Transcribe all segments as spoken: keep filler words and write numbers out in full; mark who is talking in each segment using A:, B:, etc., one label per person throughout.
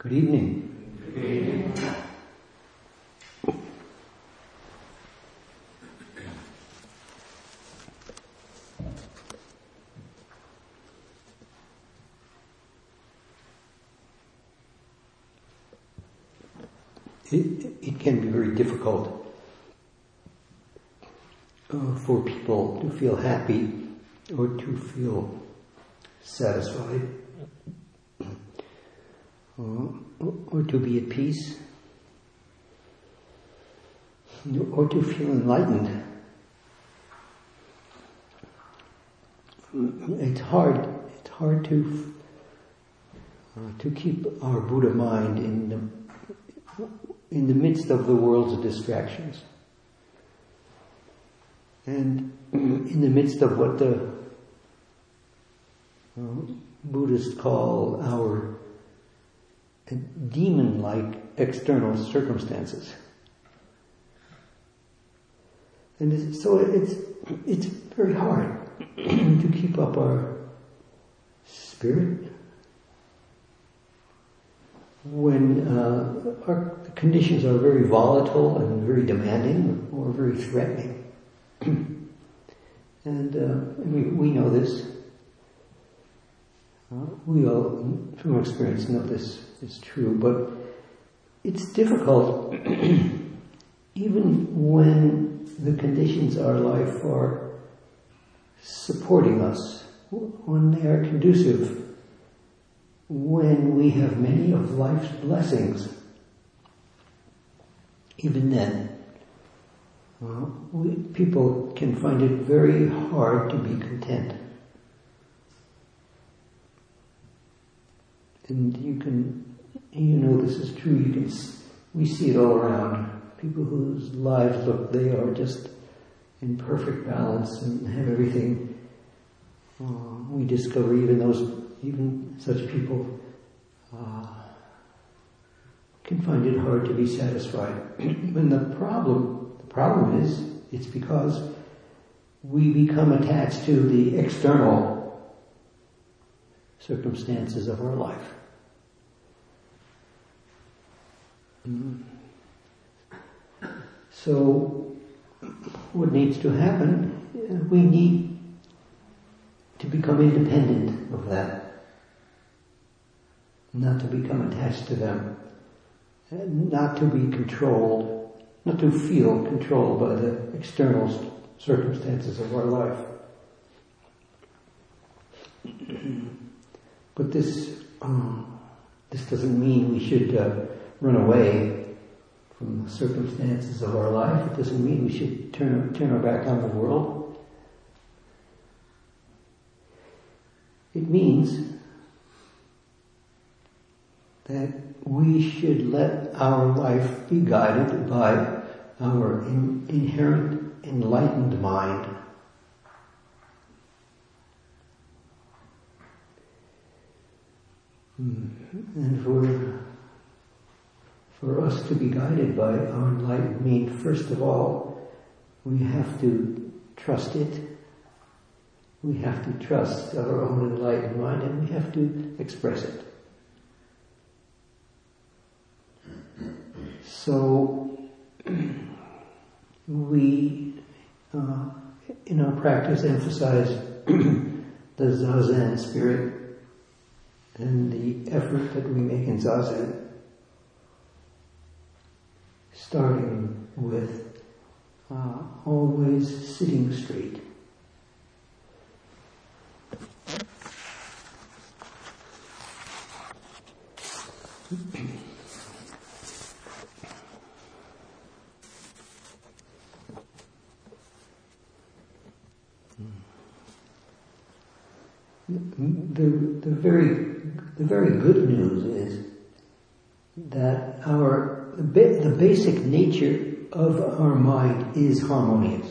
A: Good evening.
B: Good evening.
A: It, it can be very difficult uh, for people to feel happy or to feel satisfied uh, or to be at peace or to feel enlightened. It's hard. It's hard to uh, to keep our Buddha mind in the in the midst of the world's distractions, and in the midst of what the uh, Buddhists call our demon-like external circumstances. And it's, so it's it's very hard to keep up our spirit when uh, our conditions are very volatile and very demanding or very threatening. and uh, we, we know this. Uh, we all, from experience, know this is true, but it's difficult even when the conditions of our life are supporting us, when they are conducive, when we have many of life's blessings. Even then, uh, we, people can find it very hard to be content. And you can, you know this is true, you can, we see it all around. People whose lives look, they are just in perfect balance and have everything. Uh, we discover even those, even such people uh, can find it hard to be satisfied. And the problem, the problem is, it's because we become attached to the external circumstances of our life. Mm. So, what needs to happen? We need to become independent of that. Not to become attached to them. Not to be controlled. Not to feel controlled by the external circumstances of our life. But this, um, this doesn't mean we should uh, run away from the circumstances of our life. It doesn't mean we should turn, turn our back on the world. It means that we should let our life be guided by our in, inherent enlightened mind. And for For us to be guided by our enlightened mind, first of all, we have to trust it. We have to trust our own enlightened mind, and we have to express it. So, we, uh, in our practice, emphasize the Zazen spirit and the effort that we make in Zazen, starting with uh, always sitting straight. The, the very the very good news is that our the, ba- the basic nature of our mind is harmonious.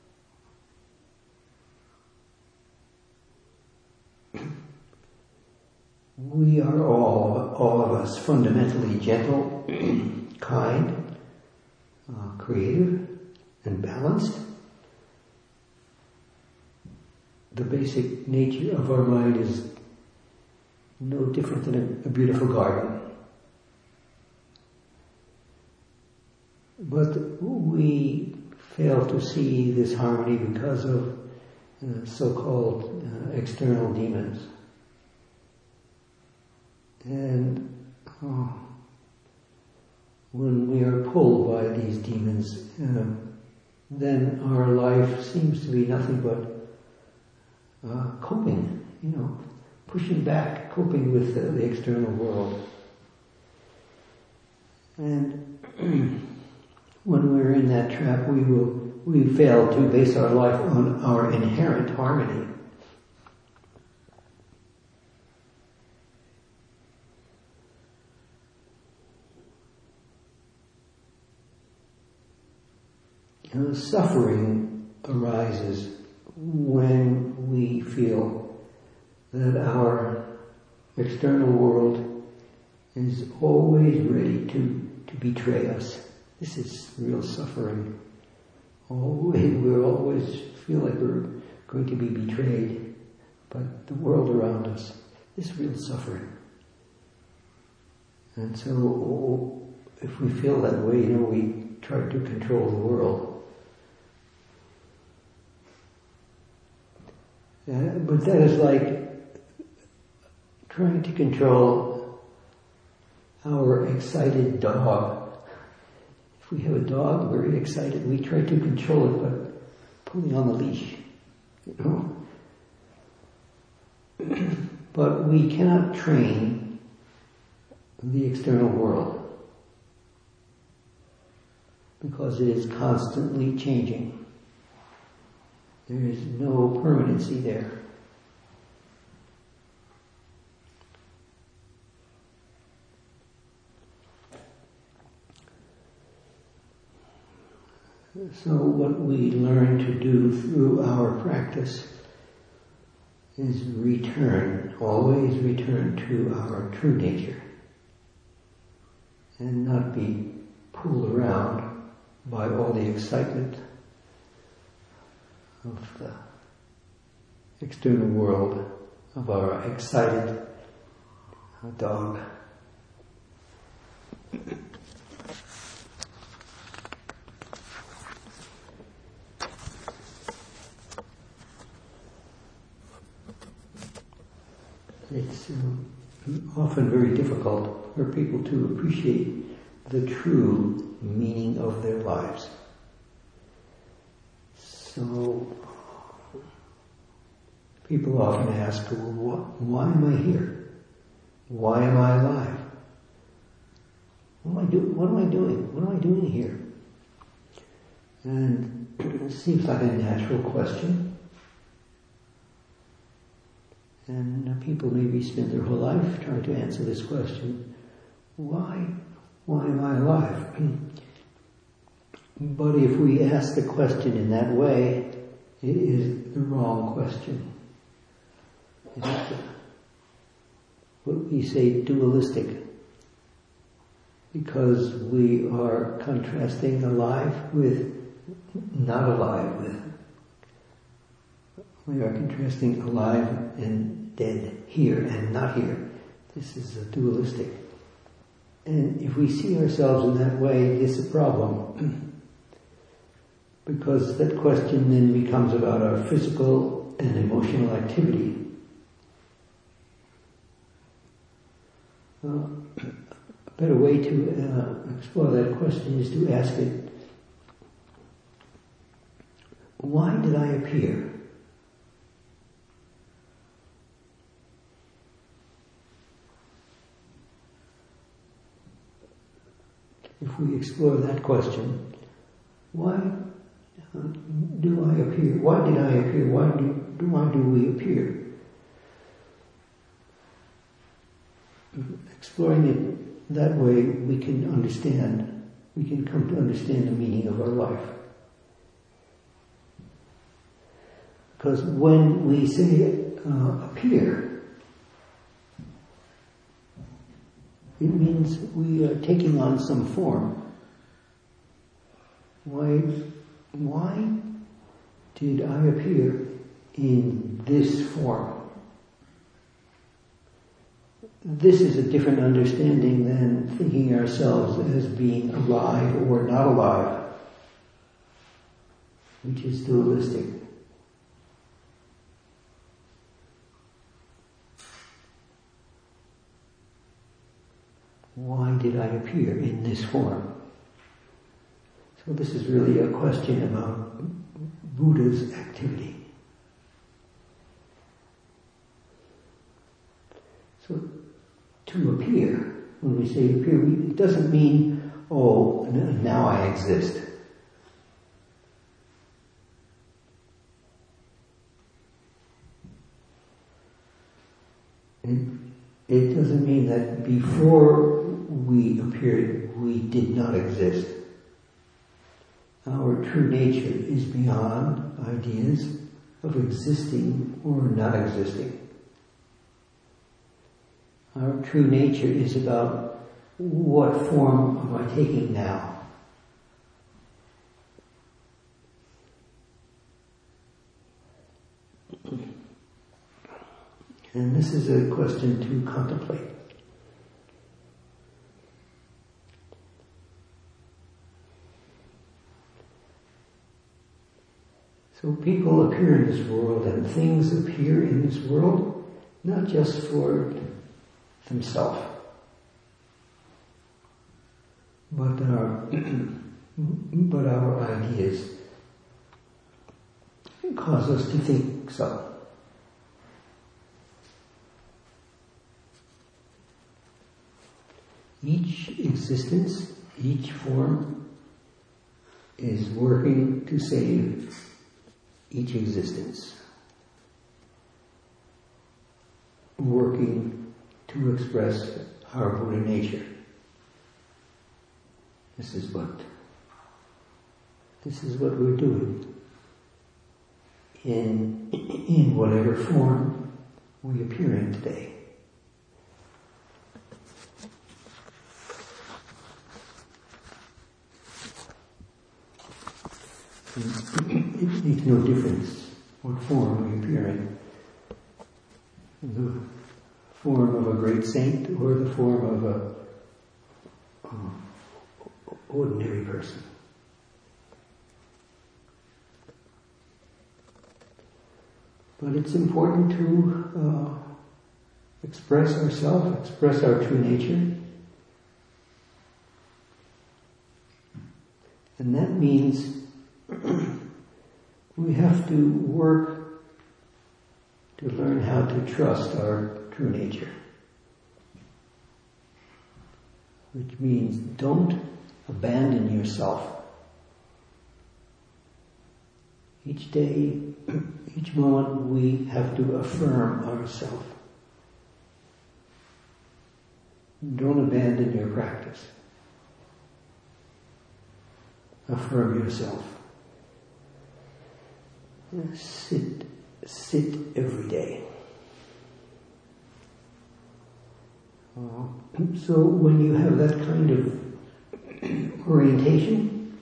A: We are all all of us fundamentally gentle, kind, uh, creative, and balanced. The basic nature of our mind is no different than a, a beautiful garden. but we fail to see this harmony because of uh, so-called uh, external demons. And oh, when we are pulled by these demons, uh, then our life seems to be nothing but uh, coping, you know, pushing back, coping with uh, the external world. And when we're in that trap, we will we fail to base our life on our inherent harmony. You know, suffering arises when we feel that our external world is always ready to, to betray us. This is real suffering. Always, we always feel like we're going to be betrayed by the world around us. This is real suffering. And so, if we feel that way, you know, we try to control the world. Uh, but that is like trying to control our excited dog. If we have a dog very excited, we try to control it by pulling on the leash, you know. But we cannot train the external world because it is constantly changing. There is no permanency there. So what we learn to do through our practice is return, always return to our true nature and not be pulled around by all the excitement of the external world, of our excited dog. It's um, often very difficult for people to appreciate the true meaning of their lives. So, people often ask, well, why am I here? Why am I alive? What am I, do- what am I doing? What am I doing here? And it seems like a natural question. And people maybe spend their whole life trying to answer this question. Why? Why am I alive? But if we ask the question in that way, it is the wrong question. It is the, what we say dualistic, because we are contrasting alive with not alive with. We are contrasting alive and dead, here and not here. This is a dualistic. And if we see ourselves in that way, it's a problem. Because that question then becomes about our physical and emotional activity. Uh, a better way to uh, explore that question is to ask it, why did I appear? If we explore that question, why uh, do I appear? Why did I appear? Why do, do why do we appear? Exploring it that way, we can understand, we can come to understand the meaning of our life. Because when we say uh, appear, it means we are taking on some form. Why, why did I appear in this form? this is a different understanding than thinking ourselves as being alive or not alive, which is dualistic. Why did I appear in this form? So this is really a question about Buddha's activity. So to appear, when we say appear, it doesn't mean, oh, now I exist. It, it doesn't mean that before we appeared, we did not exist. Our true nature is beyond ideas of existing or not existing. Our true nature is about what form am I taking now? And this is a question to contemplate. So people appear in this world and things appear in this world, not just for themselves, but our, but our ideas cause us to think so. Each existence, each form is working to save each existence, working to express our Buddha nature. This is what, this is what we're doing in, in whatever form we appear in today. It makes no difference what form we appear in. The form of a great saint or the form of a um, ordinary person. But it's important to uh, express ourselves, express our true nature. And that means we have to work to learn how to trust our true nature. Which means don't abandon yourself. Each day, each moment, we have to affirm ourselves. Don't abandon your practice. Affirm yourself. Sit, sit every day. Uh, so when you have that kind of orientation,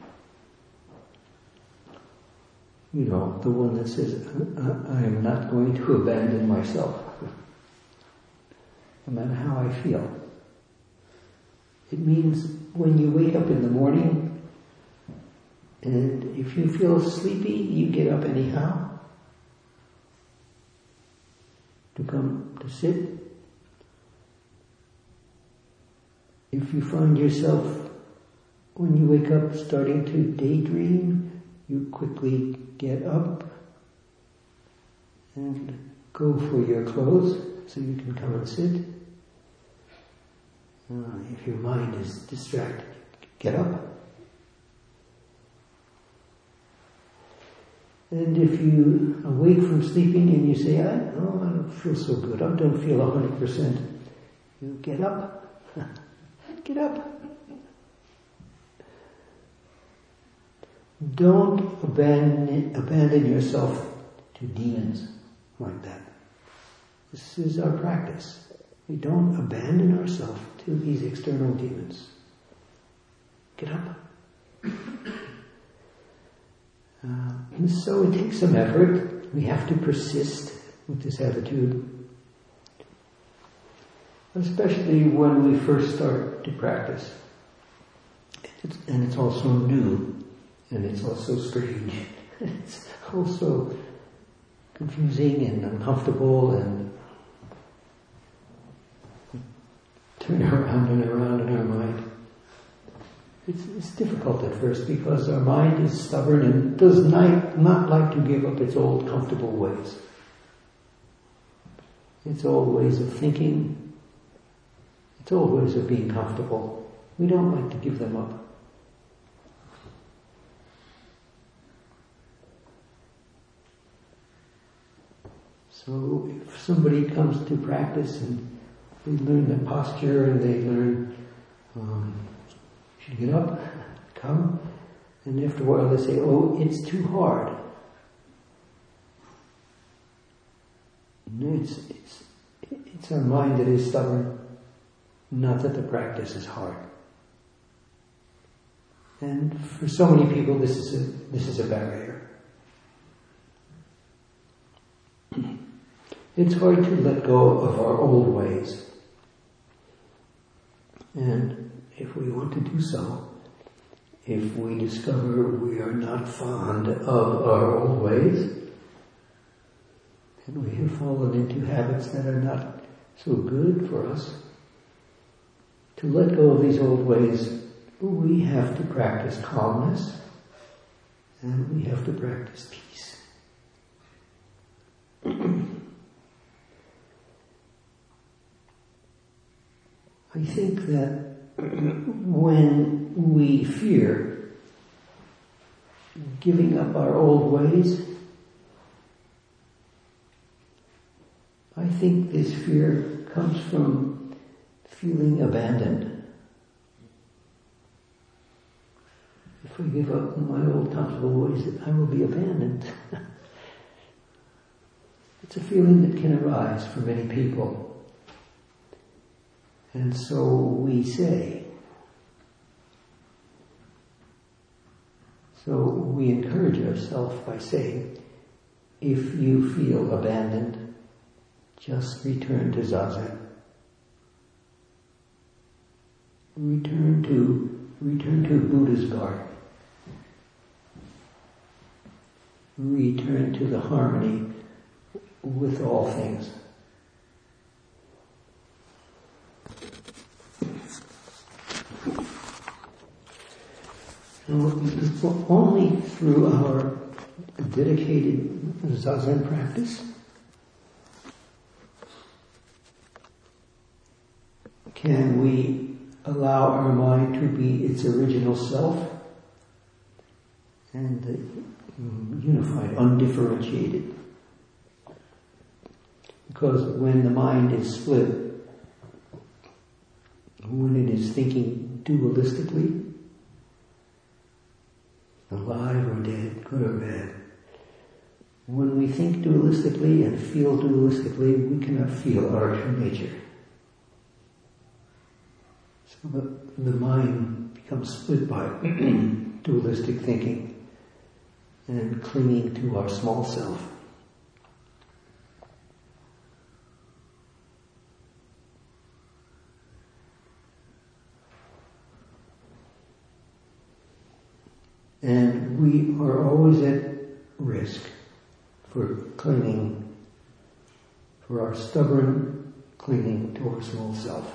A: you know, the one that says, I, I am not going to abandon myself, no matter how I feel. It means when you wake up in the morning, and if you feel sleepy, you get up anyhow to come to sit. If you find yourself, when you wake up, starting to daydream, you quickly get up and go for your clothes so you can come and sit. Uh, if your mind is distracted, get up. And if you awake from sleeping and you say, I, oh, I don't feel so good, I don't feel one hundred percent, you get up. Get up. Don't abandon, abandon yourself to demons like that. This is our practice. We don't abandon ourselves to these external demons. Get up. Uh, and so it takes some effort. We have to persist with this attitude. especially when we first start to practice. It's, and it's also new, and it's also strange. It's also confusing and uncomfortable and turn around and around in our mind. It's, it's difficult at first because our mind is stubborn and does not, not like to give up its old comfortable ways. Its old ways of thinking, its old ways of being comfortable. We don't like to give them up. So if somebody comes to practice and they learn the posture and they learn, um, should get up, come, and after a while they say, oh, it's too hard. No, it's, it's, it's our mind that is stubborn, not that the practice is hard. And for so many people, this is a, this is a barrier. It's hard to let go of our old ways. And if we want to do so, if we discover we are not fond of our old ways, and we have fallen into habits that are not so good for us, to let go of these old ways, we have to practice calmness, and we have to practice peace. I think that when we fear giving up our old ways, I think this fear comes from feeling abandoned. If I give up my old comfortable ways, I will be abandoned. It's a feeling that can arise for many people. And so we say, so we encourage ourselves by saying, if you feel abandoned, just return to Zazen. Return to, return to Buddha's garden. Return to the harmony with all things. So only through our dedicated Zazen practice can we allow our mind to be its original self and uh, unified, undifferentiated. Because when the mind is split, when it is thinking dualistically, alive or dead, good or bad, when we think dualistically and feel dualistically, we cannot feel our true nature. So the, the mind becomes split by dualistic thinking and clinging to our small self. And we are always at risk for clinging, for our stubborn clinging to our small self.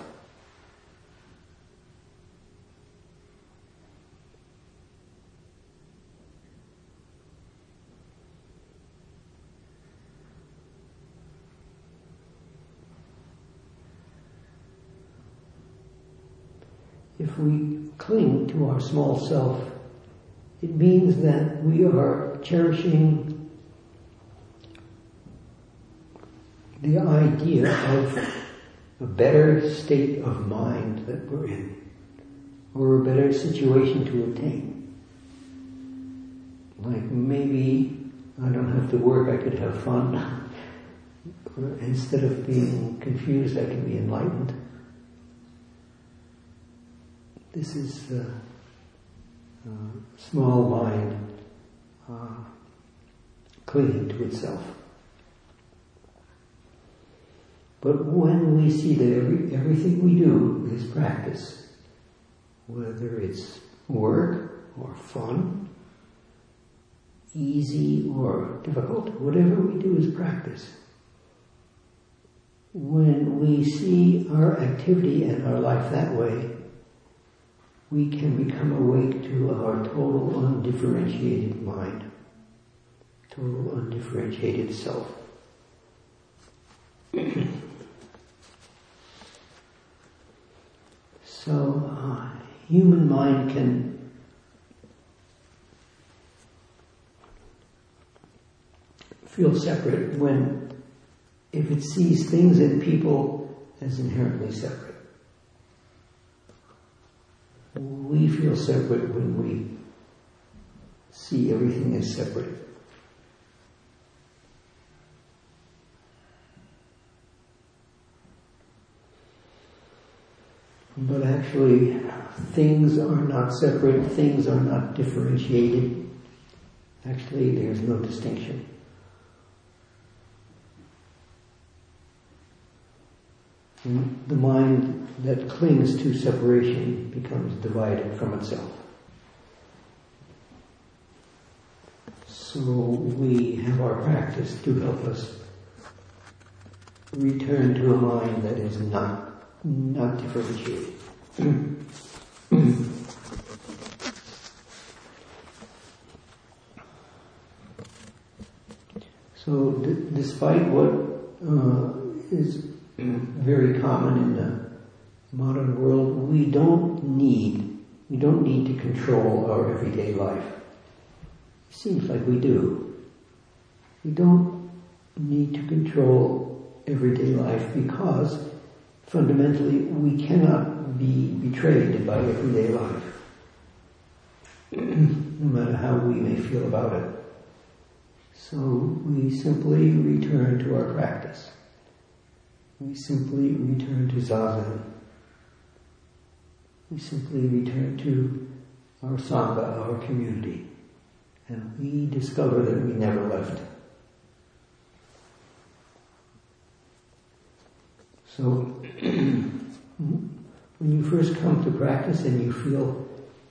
A: If we cling to our small self, it means that we are cherishing the idea of a better state of mind that we're in, or a better situation to attain. Like maybe I don't have to work, I could have fun. Or instead of being confused, I can be enlightened. This is the uh, small mind uh, clinging to itself. But when we see that every, everything we do is practice, whether it's work or fun, easy or difficult, whatever we do is practice. When we see our activity and our life that way, we can become awake to our total undifferentiated mind, total undifferentiated self. So, uh, human mind can feel separate when, if it sees things and people as inherently separate. We feel separate when we see everything as separate. But actually, things are not separate, things are not differentiated. Actually, there's no distinction. And the mind that clings to separation becomes divided from itself. So we have our practice to help us return to a mind that is not not differentiated. So d- despite what uh, is very common in the modern world, we don't need we don't need to control our everyday life. It seems like we do. We don't need to control everyday life because fundamentally we cannot be betrayed by everyday life, no matter how we may feel about it. So we simply return to our practice. We simply return to Zazen. We simply return to our Sangha, our community. And we discover that we never left. So, when you first come to practice and you feel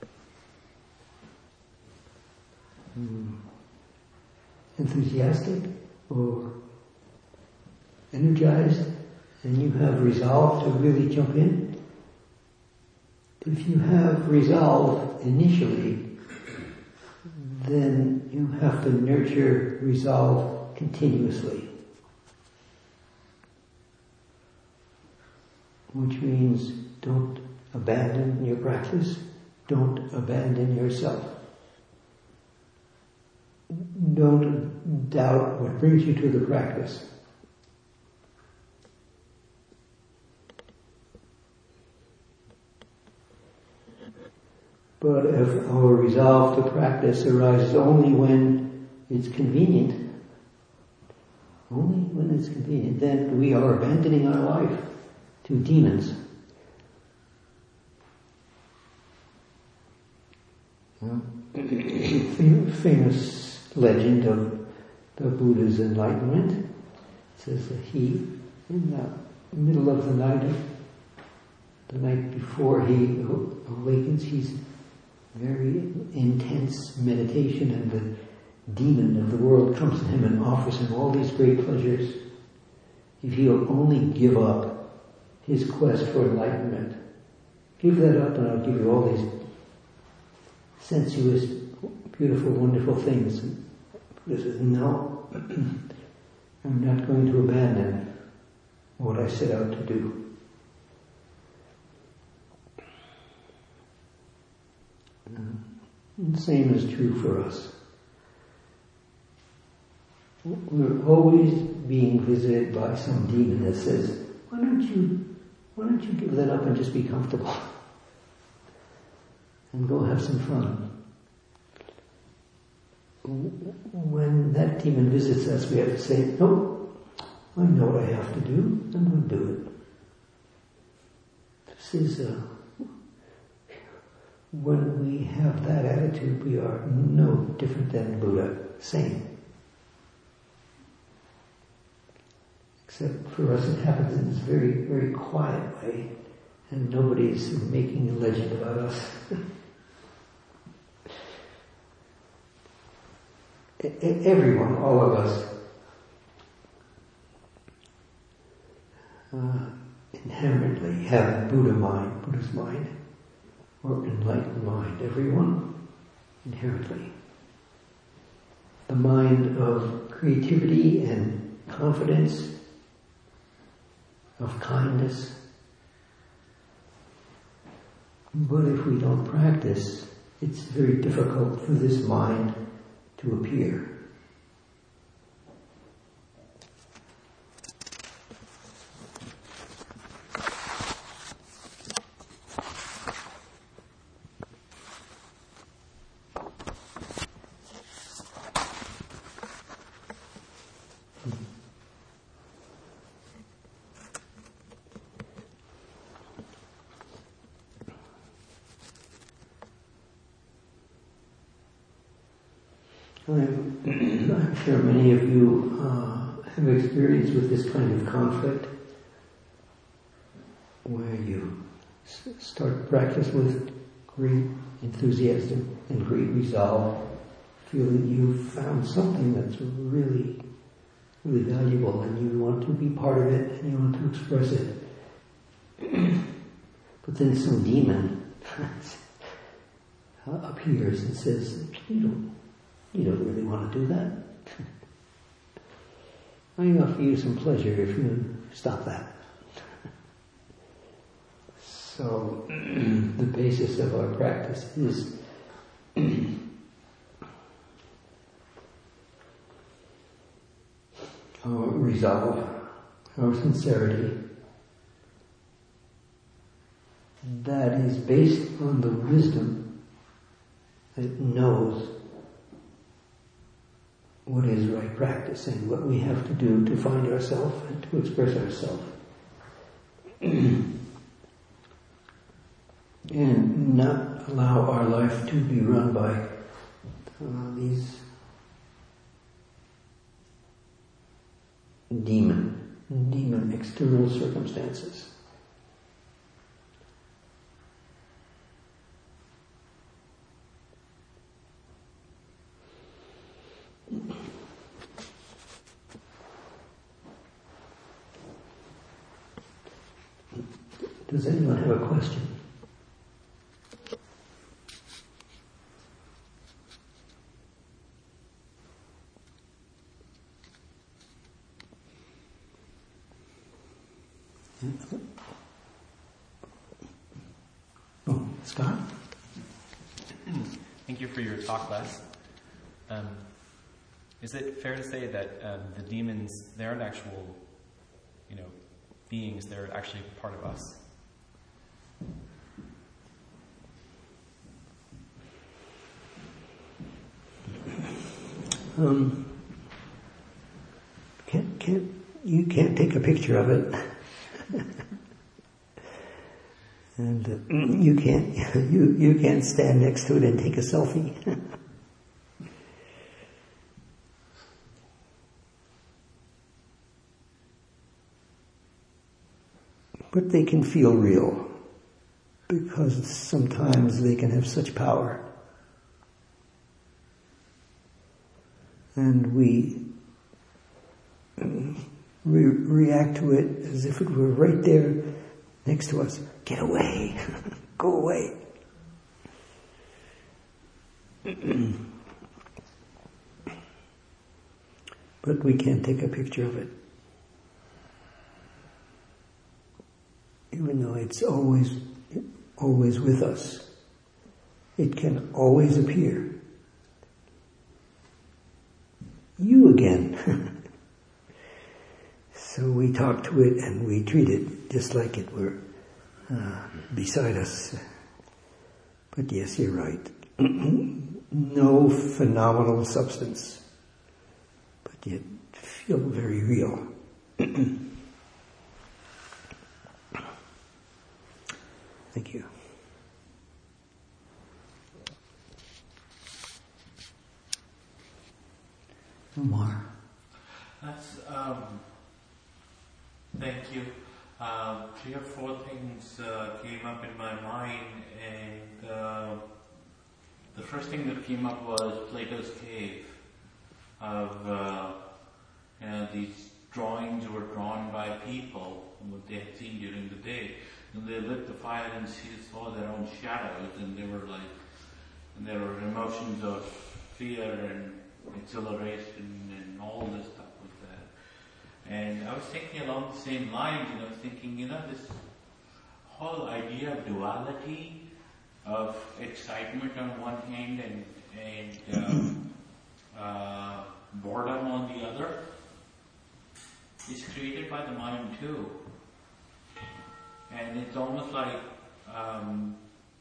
A: um, enthusiastic or energized, and you have resolve to really jump in, if you have resolve initially, then you have to nurture resolve continuously. Which means don't abandon your practice, don't abandon yourself. Don't doubt what brings you to the practice. But if our resolve to practice arises only when it's convenient, only when it's convenient, then we are abandoning our life to demons. Famous legend of the Buddha's enlightenment says that he, in the middle of the night, the night before he awakens, he's very intense meditation, and the demon of the world comes to him and offers him all these great pleasures if he'll only give up his quest for enlightenment. Give that up and I'll give you all these sensuous, beautiful, wonderful things. And Buddha says, no, I'm not going to abandon what I set out to do. The same is true for us. We're always being visited by some demon that says, why don't you Why don't you give that up and just be comfortable? And go have some fun. When that demon visits us, we have to say, no, I know what I have to do. I'm going to do it. This is, uh, when we have that attitude, we are no different than Buddha, same. Except for us it happens in this very, very quiet way, and nobody's making a legend about us. Everyone, all of us, uh, inherently have Buddha mind, Buddha's mind, or enlightened mind. Everyone, inherently. The mind of creativity and confidence, of kindness. But if we don't practice, it's very difficult for this mind to appear. I'm, I'm sure many of you uh, have experience with this kind of conflict, where you s- start practice with great enthusiasm and great resolve, feel that you've found something that's really, really valuable, and you want to be part of it, and you want to express it. But then some demon appears and says, you don't You don't really want to do that. I offer you some pleasure if you stop that. So, the basis of our practice is our resolve, our sincerity. That is based on the wisdom that knows what is right practice and what we have to do to find ourselves and to express ourselves. And not allow our life to be run by uh, these demon, demon external circumstances. Does anyone have a question? Oh, Scott?
B: Thank you for your talk, Les. Um, is it fair to say that um, the demons, they aren't actual, you know, beings, they're actually part of us?
A: Um, can't, can't, you can't take a picture of it. And uh, you can't, you, you can't stand next to it and take a selfie. But they can feel real, because sometimes they can have such power. And we re- react to it as if it were right there next to us. Get away! Go away! But we can't take a picture of it. Even though it's always, always with us. It can always appear. You again. So we talk to it and we treat it just like it were uh, beside us. But yes, you're right. No phenomenal substance, but yet feel very real. Thank you. Omar.
C: That's, um, Thank you. Uh, three or four things uh, came up in my mind, and uh, the first thing that came up was Plato's cave. Of uh, you know, these drawings were drawn by people, what they had seen during the day, and they lit the fire and see, saw their own shadows, and they were like, and there were emotions of fear and exhilaration and all this stuff. And I was thinking along the same lines, you know, thinking, you know, this whole idea of duality, of excitement on one hand and, and um, uh, boredom on the other, is created by the mind too. And it's almost like um,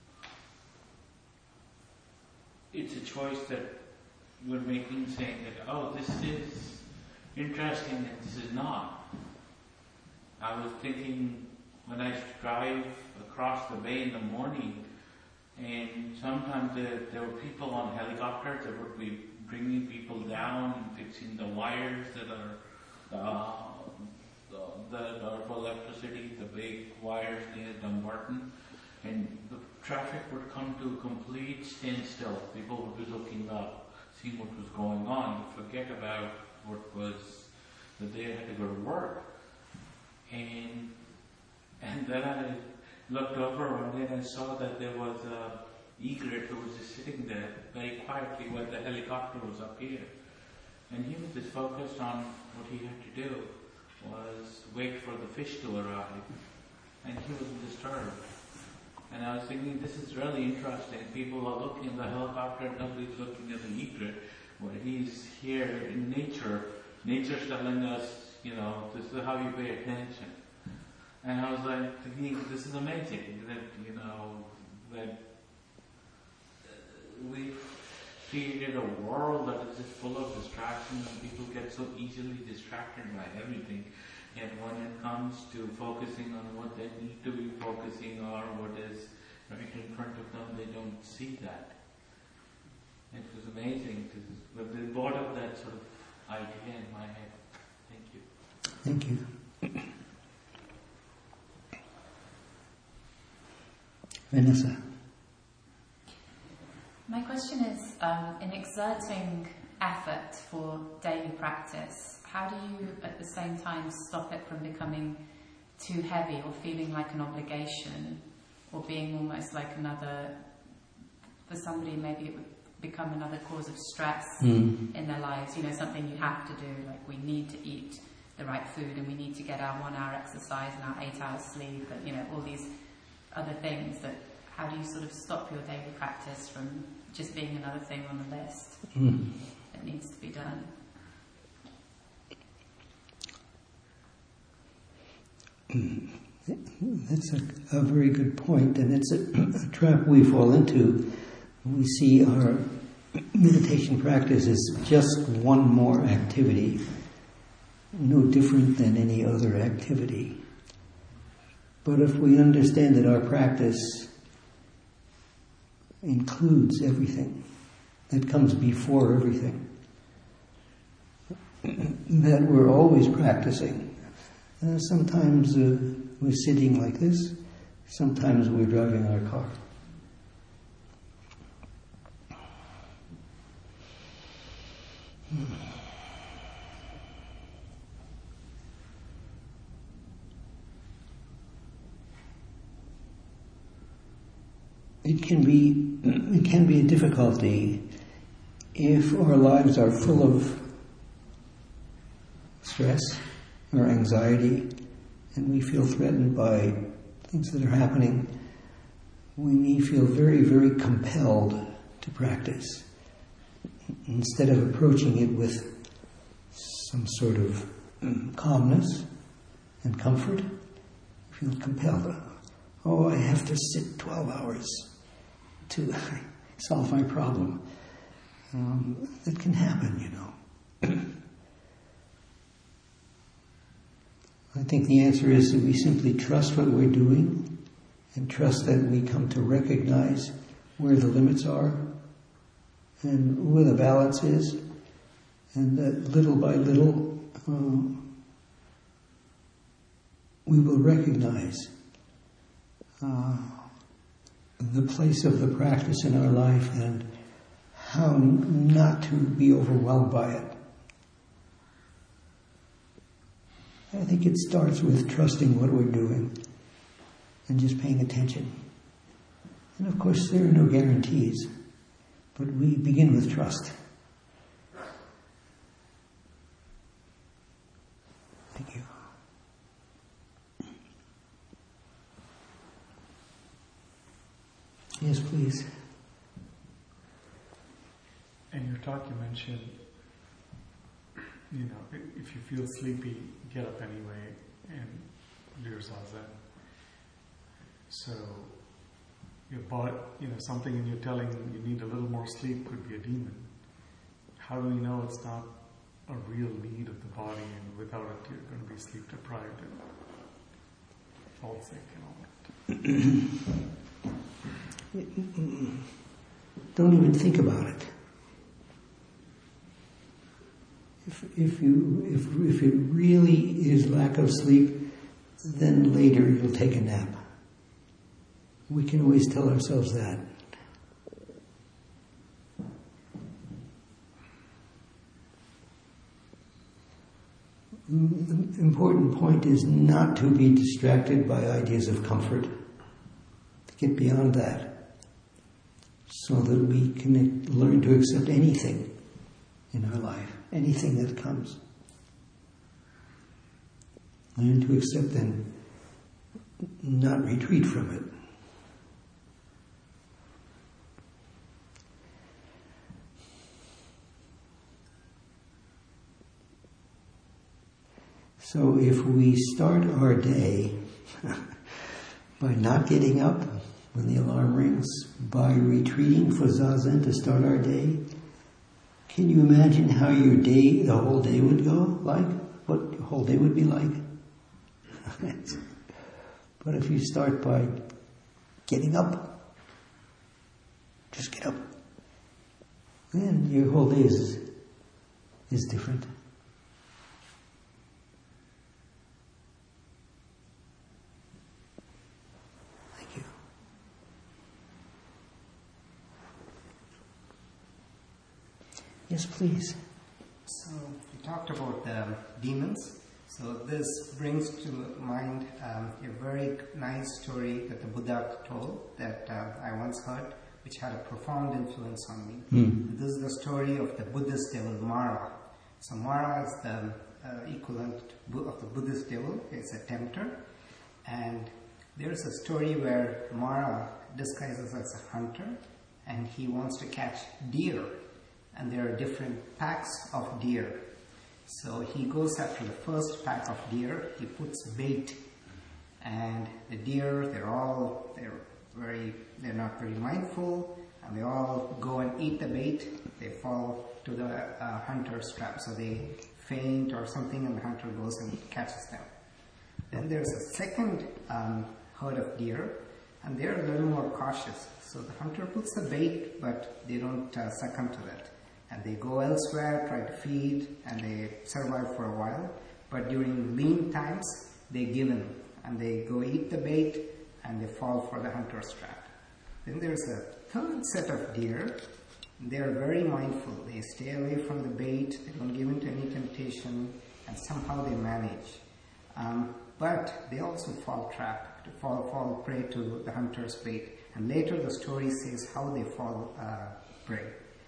C: it's a choice that we're making, saying that, oh, this is interesting and this is not. I was thinking when I drive across the bay in the morning, and sometimes there, there were people on helicopters that would be bringing people down and fixing the wires that are uh, that are for electricity, the big wires near Dumbarton, and the traffic would come to a complete standstill. People would be looking up, seeing what was going on, forget about what was, that they had to go to work. And and then I looked over one day and I saw that there was a egret who was just sitting there very quietly while the helicopter was up here. And he was just focused on what he had to do, was wait for the fish to arrive. And he wasn't disturbed. And I was thinking, this is really interesting. People are looking at the helicopter, nobody's looking at the egret. Well, he's here in nature. Nature's telling us, you know, this is how you pay attention. And I was like thinking, this is amazing that, you know, that we've created a world that is just full of distractions and people get so easily distracted by everything. Yet when it comes to focusing on what they need to be focusing on, what is right in front of them, they don't see that. It was amazing, but they brought up that sort of idea in my head. Thank you.
A: Thank you. Vanessa.
D: My question is, um, in exerting effort for daily practice, how do you at the same time stop it from becoming too heavy or feeling like an obligation or being almost like another, for somebody maybe it would become another cause of stress mm. in their lives, you know, something you have to do, like we need to eat the right food and we need to get our one hour exercise and our eight hours sleep, and, you know, all these other things that, how do you sort of stop your daily practice from just being another thing on the list mm. that needs to be done?
A: That's a, a very good point, and it's a, a trap we fall into. We see our meditation practice as just one more activity, no different than any other activity. But if we understand that our practice includes everything, that comes before everything, that we're always practicing. Uh, sometimes uh, we're sitting like this, sometimes we're driving our car. It can be it can be a difficulty if our lives are full of stress or anxiety and we feel threatened by things that are happening. We may feel very, very compelled to practice instead of approaching it with some sort of um, calmness and comfort. We feel compelled. Oh, I have to sit twelve hours to solve my problem. Um, that can happen, you know. I think the answer is that we simply trust what we're doing and trust that we come to recognize where the limits are and where the balance is, and that little by little um, we will recognize uh, the place of the practice in our life and how not to be overwhelmed by it. I think it starts with trusting what we're doing and just paying attention. And of course, there are no guarantees, but we begin with trust. Thank you. Yes, please.
E: In your talk, you mentioned, you know, if you feel sleepy, get up anyway and do your zazen. So, your body, you know, something in you telling you need a little more sleep could be a demon. How do we know it's not a real need of the body, and without it you're going to be sleep deprived and fall sick and all that?
A: Don't even think about it. If, if you if if it really is lack of sleep, then later you'll take a nap. We can always tell ourselves that. The important point is not to be distracted by ideas of comfort. To get beyond that, so that we can learn to accept anything in our life, anything that comes. Learn to accept and not retreat from it. So if we start our day by not getting up when the alarm rings, by retreating for zazen to start our day, can you imagine how your day, the whole day would go like? What your whole day would be like? But if you start by getting up, just get up, then your whole day is, is different. Yes, please.
F: So you talked about um, demons. So this brings to mind um, a very nice story that the Buddha told that uh, I once heard, which had a profound influence on me. Mm. This is the story of the Buddhist devil Mara. So Mara is the uh, equivalent of the Buddhist devil. It's a tempter. And there's a story where Mara disguises as a hunter and he wants to catch deer. And there are different packs of deer. So he goes after the first pack of deer, he puts bait, and the deer, they're all, they're very, they're not very mindful, and they all go and eat the bait, they fall to the uh, hunter's trap, so they faint or something and the hunter goes and catches them. Then there's a second um, herd of deer, and they're a little more cautious. So the hunter puts the bait, but they don't uh, succumb to that. And they go elsewhere, try to feed, and they survive for a while. But during lean times, they give in, and they go eat the bait, and they fall for the hunter's trap. Then there's a third set of deer. They are very mindful. They stay away from the bait, they don't give in to any temptation, and somehow they manage. Um, but they also fall trap, to fall, fall prey to the hunter's bait. And later the story says how they fall uh, prey.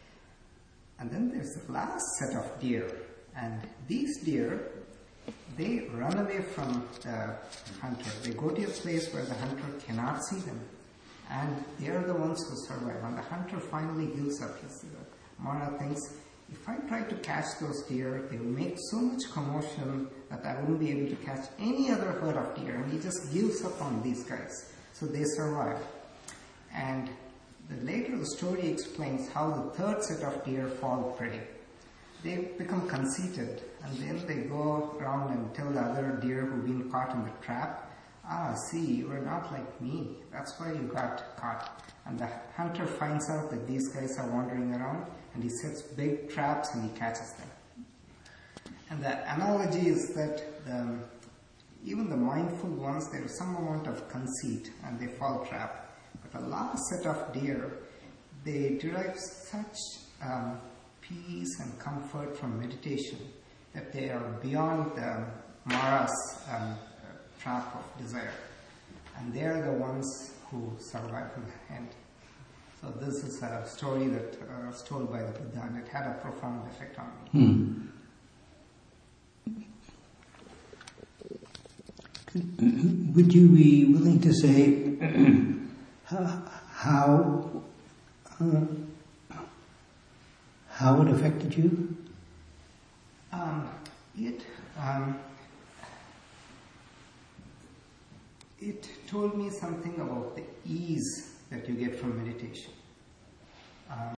F: And then there's the last set of deer. And these deer, they run away from the hunter. They go to a place where the hunter cannot see them. And they are the ones who survive. And the hunter finally gives up. His, uh, Mara thinks, if I try to catch those deer, they will make so much commotion that I wouldn't be able to catch any other herd of deer. And he just gives up on these guys. So they survive. And the, later the story explains how the third set of deer fall prey. They become conceited, and then they go around and tell the other deer who've been caught in the trap, ah, see, you are not like me. That's why you got caught. And the hunter finds out that these guys are wandering around, and he sets big traps and he catches them. And the analogy is that the, even the mindful ones, there is some amount of conceit and they fall trap. But the last set of deer, they derive such um, peace and comfort from meditation that they are beyond the Mara's um, trap of desire. And they are the ones who survive in the end. So this is a story that uh, was told by the Buddha, and it had a profound effect on me.
A: Hmm. Would you be willing to say how uh, how it affected you?
F: Um, it um, it told me something about the ease that you get from meditation. Um,